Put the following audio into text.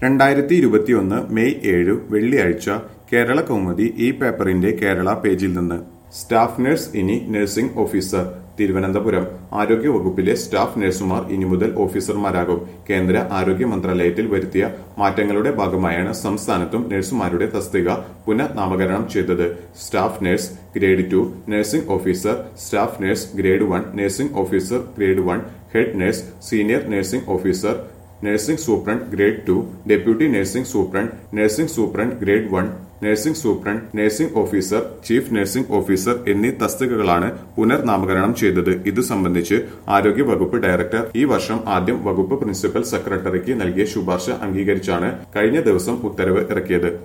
2021 May 7 വെള്ളിയാഴ്ച കേരള കൗമുദി ഈ പേപ്പറിന്റെ കേരള പേജിൽ നിന്ന് സ്റ്റാഫ് നഴ്സ് ഇനി നഴ്സിംഗ് ഓഫീസർ തിരുവനന്തപുരം ആരോഗ്യവകുപ്പിലെ സ്റ്റാഫ് നഴ്സുമാർ ഇനി മുതൽ ഓഫീസർമാരാകും. കേന്ദ്ര ആരോഗ്യ മന്ത്രാലയത്തിൽ വരുത്തിയ മാറ്റങ്ങളുടെ ഭാഗമായാണ് സംസ്ഥാനത്തും നഴ്സുമാരുടെ തസ്തിക പുനഃനാമകരണം ചെയ്തത്. Staff nurse grade 2, nursing officer, staff nurse grade 1, nursing officer grade 1, head nurse, senior nursing officer, nursing superintendent grade 2, deputy nursing superintendent grade 1, nursing superintendent, nursing officer, chief nursing officer എന്നീ തസ്തികകളാണ് പുനർനാമകരണം ചെയ്തത്. ഇതു സംബന്ധിച്ച് ആരോഗ്യ വകുപ്പ് ഡയറക്ടർ ഈ വർഷം ആദ്യം വകുപ്പ് പ്രിൻസിപ്പൽ സെക്രട്ടറിക്ക് നൽകിയ ശുപാർശ അംഗീകരിച്ചാണ് കഴിഞ്ഞ ദിവസം ഉത്തരവ് ഇറക്കിയത്.